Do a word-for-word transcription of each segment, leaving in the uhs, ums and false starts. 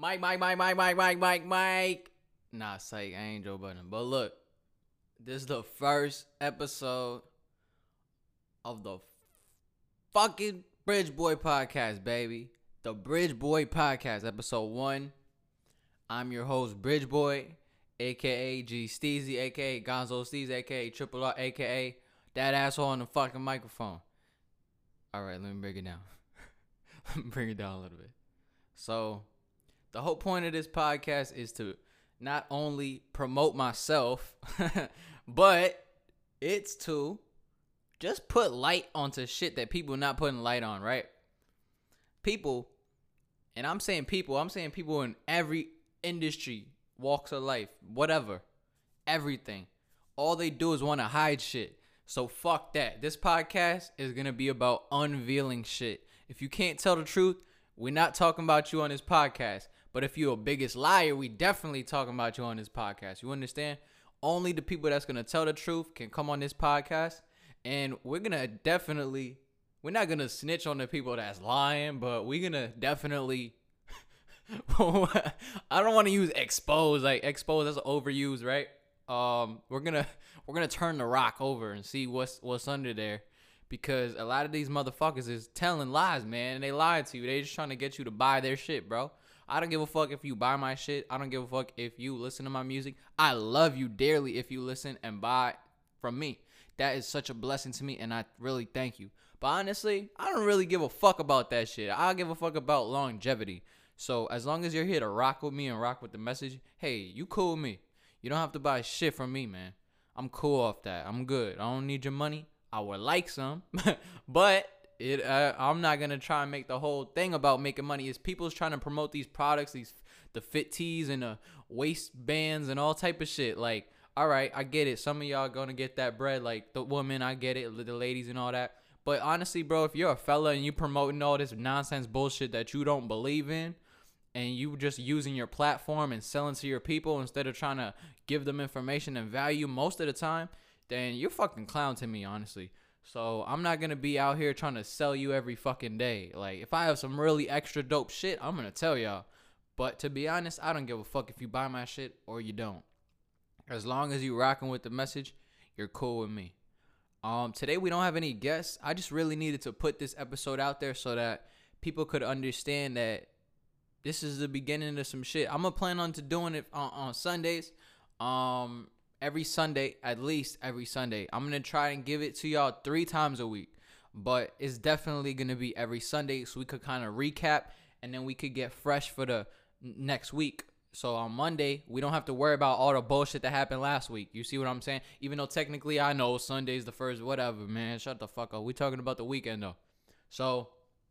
Mike, Mike, Mike, Mike, Mike, Mike, Mike, Mike. Nah, psych, I ain't Joe Budden. But look, this is the first episode of the fucking Bridge Boy Podcast, baby. The Bridge Boy Podcast, episode one. I'm your host, Bridge Boy, a k a. G Steezy, a k a. Gonzo Steez, a k a. Triple R, a k a that asshole on the fucking microphone. All right, let me bring it down. Let me bring it down a little bit. So, the whole point of this podcast is to not only promote myself, but it's to just put light onto shit that people not putting light on, right? People, and I'm saying people, I'm saying people in every industry, walks of life, whatever, everything. All they do is want to hide shit. So fuck that. This podcast is going to be about unveiling shit. If you can't tell the truth, we're not talking about you on this podcast. But if you're a biggest liar, we definitely talking about you on this podcast. You understand? Only the people that's going to tell the truth can come on this podcast. And we're going to definitely, we're not going to snitch on the people that's lying, but we're going to definitely, I don't want to use expose. Like expose, that's overused, right? Um, we're going to, we're going to turn the rock over and see what's, what's under there. Because a lot of these motherfuckers is telling lies, man. And they lied to you. They just trying to get you to buy their shit, bro. I don't give a fuck if you buy my shit. I don't give a fuck if you listen to my music. I love you dearly if you listen and buy from me. That is such a blessing to me, and I really thank you. But honestly, I don't really give a fuck about that shit. I give a fuck about longevity. So as long as you're here to rock with me and rock with the message, hey, you cool with me. You don't have to buy shit from me, man. I'm cool off that. I'm good. I don't need your money. I would like some, but it. Uh, I'm not gonna try and make the whole thing about making money. Is people's trying to promote these products, these the fit tees and the waistbands and all type of shit. Like, all right, I get it. Some of y'all gonna get that bread, like the women. I get it, the ladies and all that. But honestly, bro, if you're a fella and you promoting all this nonsense bullshit that you don't believe in, and you just using your platform and selling to your people instead of trying to give them information and value most of the time, then you're fucking clown to me, honestly. So I'm not going to be out here trying to sell you every fucking day. Like, if I have some really extra dope shit, I'm going to tell y'all. But to be honest, I don't give a fuck if you buy my shit or you don't. As long as you rocking with the message, you're cool with me. Um, today we don't have any guests. I just really needed to put this episode out there so that people could understand that this is the beginning of some shit. I'm going to plan on to doing it on, on Sundays. Um... Every Sunday, at least every Sunday. I'm going to try and give it to y'all three times a week. But it's definitely going to be every Sunday so we could kind of recap. And then we could get fresh for the next week. So on Monday, we don't have to worry about all the bullshit that happened last week. You see what I'm saying? Even though technically I know Sunday's the first, whatever, man. Shut the fuck up. We talking about the weekend, though. So,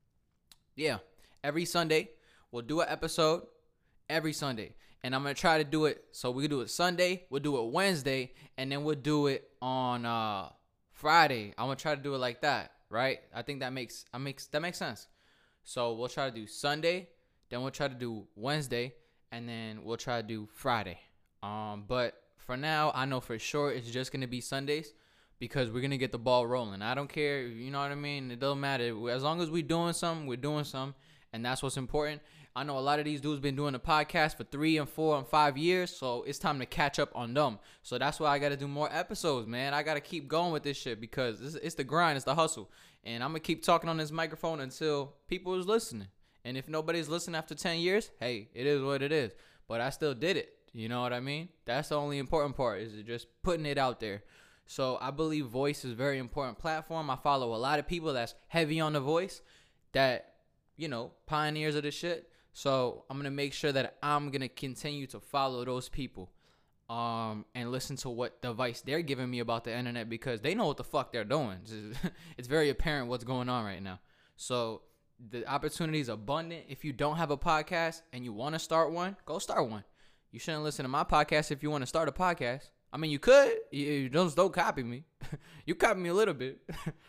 yeah. Every Sunday, we'll do an episode. Every Sunday. And I'm going to try to do it. So we do it Sunday. We'll do it Wednesday. And then we'll do it on uh, Friday. I'm going to try to do it like that. Right? I think that makes, I makes that makes sense. So we'll try to do Sunday. Then we'll try to do Wednesday. And then we'll try to do Friday. Um, But for now, I know for sure it's just going to be Sundays. Because we're going to get the ball rolling. I don't care. You know what I mean? It doesn't matter. As long as we're doing something, we're doing something. And that's what's important. I know a lot of these dudes been doing the podcast for three and four and five years, so it's time to catch up on them. So that's why I got to do more episodes, man. I got to keep going with this shit because it's, it's the grind, it's the hustle. And I'm going to keep talking on this microphone until people is listening. And if nobody's listening after ten years, hey, it is what it is. But I still did it. You know what I mean? That's the only important part is just putting it out there. So I believe voice is a very important platform. I follow a lot of people that's heavy on the voice that, you know, pioneers of the shit. So I'm going to make sure that I'm going to continue to follow those people um, and listen to what advice they're giving me about the internet because they know what the fuck they're doing. It's very apparent what's going on right now. So the opportunity is abundant. If you don't have a podcast and you want to start one, go start one. You shouldn't listen to my podcast if you want to start a podcast. I mean, you could. You, you don't, don't copy me. You copy me a little bit.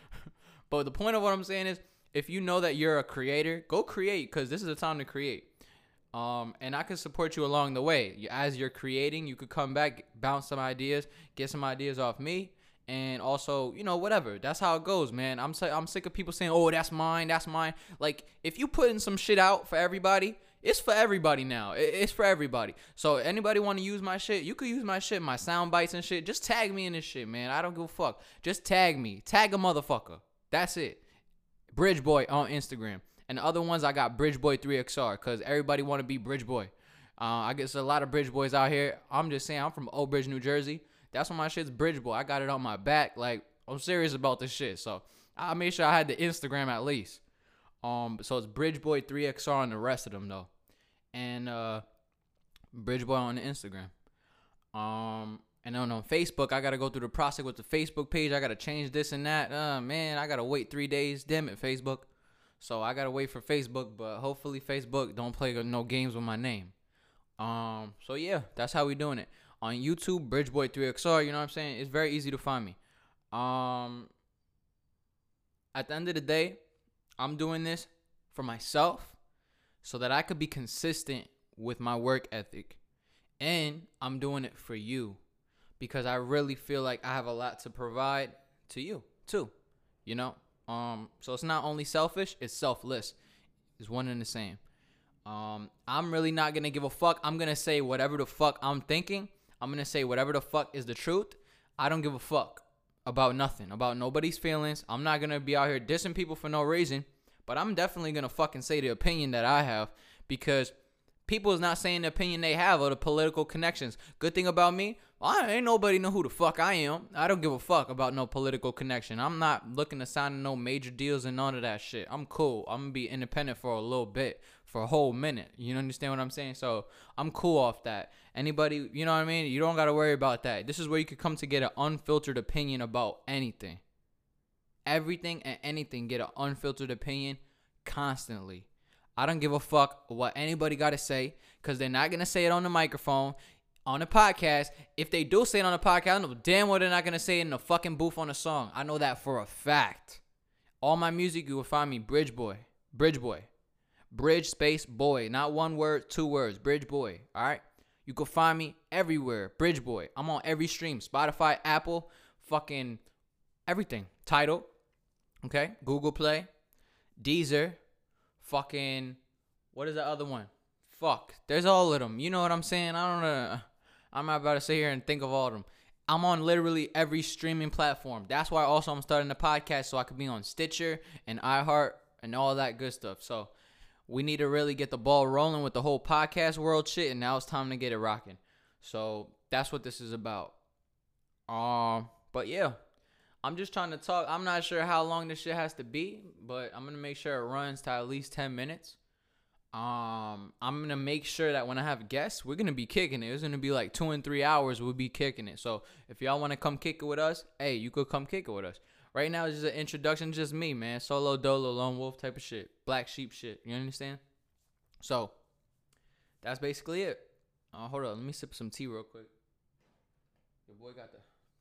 But the point of what I'm saying is, if you know that you're a creator, go create because this is the time to create. Um, and I can support you along the way. As you're creating, you could come back, bounce some ideas, get some ideas off me, and also, you know, whatever. That's how it goes, man. I'm I'm sick of people saying, "Oh, that's mine, that's mine." Like, if you putting some shit out for everybody, It's for everybody now. It's for everybody. So anybody want to use my shit, you could use my shit, my sound bites and shit. Just tag me in this shit, man. I don't give a fuck. Just tag me. Tag a motherfucker. That's it. Bridgeboy on Instagram. And the other ones, I got Bridgeboy three X R because everybody want to be Bridgeboy. Uh, I guess a lot of Bridgeboys out here. I'm just saying, I'm from Old Bridge, New Jersey. That's why my shit's Bridgeboy. I got it on my back. Like, I'm serious about this shit. So I made sure I had the Instagram at least. Um, so it's Bridgeboy three X R on the rest of them though. And uh Bridgeboy on the Instagram. Um and then on Facebook, I gotta go through the process with the Facebook page. I gotta change this and that. Uh man, I gotta wait three days. Damn it, Facebook. So I gotta wait for Facebook, but hopefully Facebook don't play no games with my name. Um so yeah, that's how we doing it. On YouTube, Bridgeboy three X R, you know what I'm saying? It's very easy to find me. Um at the end of the day, I'm doing this for myself so that I could be consistent with my work ethic. And I'm doing it for you because I really feel like I have a lot to provide to you too. You know? Um, so it's not only selfish, it's selfless. It's one and the same. Um, I'm really not going to give a fuck. I'm going to say whatever the fuck I'm thinking. I'm going to say whatever the fuck is the truth. I don't give a fuck about nothing, about nobody's feelings. I'm not going to be out here dissing people for no reason. But I'm definitely going to fucking say the opinion that I have because people is not saying the opinion they have or the political connections. Good thing about me, I ain't nobody know who the fuck I am. I don't give a fuck about no political connection. I'm not looking to sign no major deals and none of that shit. I'm cool. I'm going to be independent for a little bit, for a whole minute. You understand what I'm saying? So I'm cool off that. Anybody, you know what I mean? You don't got to worry about that. This is where you could come to get an unfiltered opinion about anything. Everything and anything, get an unfiltered opinion constantly. I don't give a fuck what anybody got to say because they're not going to say it on the microphone, on the podcast. If they do say it on the podcast, I know damn well they're not going to say it in the fucking booth on a song. I know that for a fact. All my music, you will find me Bridgeboy. Bridgeboy. Bridge space boy. Not one word, two words. Bridgeboy. All right? You can find me everywhere. Bridgeboy. I'm on every stream. Spotify, Apple, fucking everything. Tidal. Okay, Google Play, Deezer, fucking, what is the other one? Fuck, there's all of them. You know what I'm saying? I don't know. I'm not about to sit here and think of all of them. I'm on literally every streaming platform. That's why also I'm starting the podcast so I could be on Stitcher and iHeart and all that good stuff. So we need to really get the ball rolling with the whole podcast world shit, and now it's time to get it rocking. So that's what this is about. Um, but yeah. I'm just trying to talk. I'm not sure how long this shit has to be, but I'm going to make sure it runs to at least ten minutes. Um, I'm going to make sure that when I have guests, we're going to be kicking it. It's going to be like two and three hours. We'll be kicking it. So if y'all want to come kick it with us, hey, you could come kick it with us. Right now, it's just an introduction. Just me, man. Solo, dolo, lone wolf type of shit. Black sheep shit. You understand? So that's basically it. Uh, hold on. Let me sip some tea real quick. Your boy got the...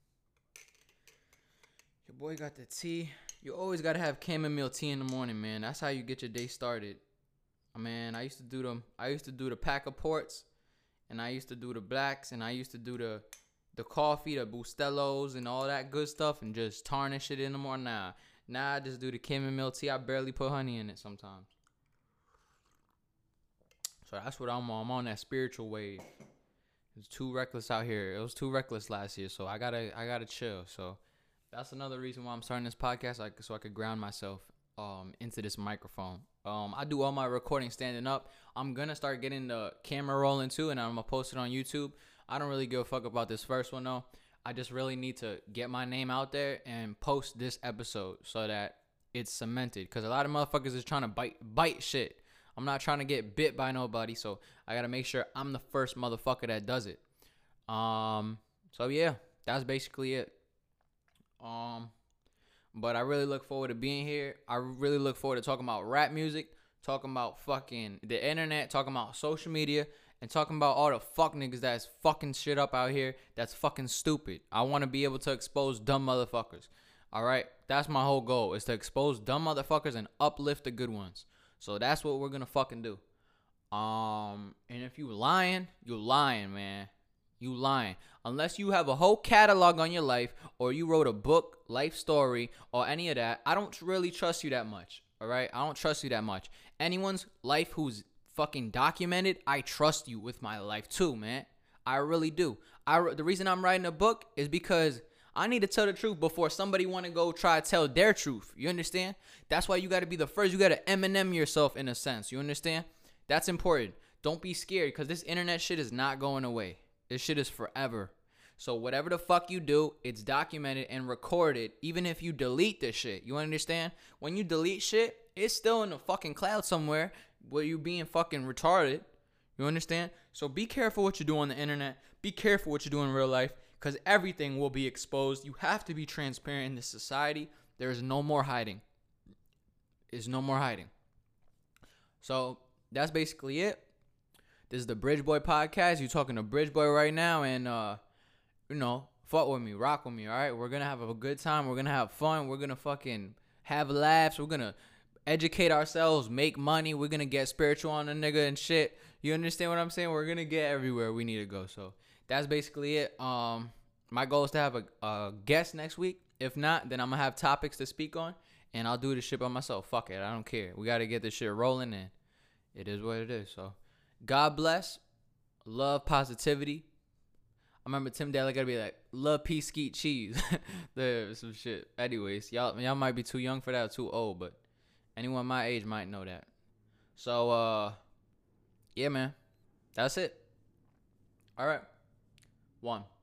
Your boy got the tea. You always got to have chamomile tea in the morning, man. That's how you get your day started. Man, I used to do them. I used to do the pack of ports, and I used to do the blacks, and I used to do the the coffee, the Bustellos, and all that good stuff, and just tarnish it in the morning. Nah, nah, I just do the chamomile tea. I barely put honey in it sometimes. So that's what I'm on. I'm on that spiritual wave. It's too reckless out here. It was too reckless last year, so I gotta I gotta chill. So that's another reason why I'm starting this podcast, like, so I could ground myself um, into this microphone. Um, I do all my recording standing up. I'm going to start getting the camera rolling, too, and I'm going to post it on YouTube. I don't really give a fuck about this first one, though. I just really need to get my name out there and post this episode so that it's cemented. Because a lot of motherfuckers is trying to bite bite shit. I'm not trying to get bit by nobody, so I got to make sure I'm the first motherfucker that does it. Um, so, yeah, that's basically it. Um, but I really look forward to being here. I really look forward to talking about rap music, talking about fucking the internet, talking about social media, and talking about all the fuck niggas that's fucking shit up out here that's fucking stupid. I want to be able to expose dumb motherfuckers. All right? That's my whole goal, is to expose dumb motherfuckers and uplift the good ones. So that's what we're going to fucking do. Um, and if you lying, you lying, man. You lying. Unless you have a whole catalog on your life, or you wrote a book, life story, or any of that, I don't really trust you that much. All right? I don't trust you that much. Anyone's life who's fucking documented, I trust you with my life too, man. I really do. I the reason I'm writing a book is because I need to tell the truth before somebody want to go try to tell their truth. You understand? That's why you got to be the first. You got to Eminem yourself in a sense. You understand? That's important. Don't be scared because this internet shit is not going away. This shit is forever. So whatever the fuck you do, it's documented and recorded even if you delete this shit. You understand? When you delete shit, it's still in the fucking cloud somewhere where you being fucking retarded. You understand? So be careful what you do on the internet. Be careful what you do in real life because everything will be exposed. You have to be transparent in this society. There is no more hiding. There's no more hiding. So that's basically it. This is the Bridge Boy podcast. You talking to Bridge Boy right now, and uh, you know, fuck with me, rock with me. All right, we're gonna have a good time. We're gonna have fun. We're gonna fucking have laughs. We're gonna educate ourselves, make money. We're gonna get spiritual on a nigga and shit. You understand what I'm saying? We're gonna get everywhere we need to go. So that's basically it. Um, my goal is to have a, a guest next week. If not, then I'm gonna have topics to speak on, and I'll do this shit by myself. Fuck it, I don't care. We gotta get this shit rolling, and it is what it is. So, God bless, love, positivity. I remember Tim Daly gotta be like, love, peace, skeet, cheese. There's some shit. Anyways, y'all, y'all might be too young for that, or too old, but anyone my age might know that. So, uh, yeah, man, that's it. All right, one.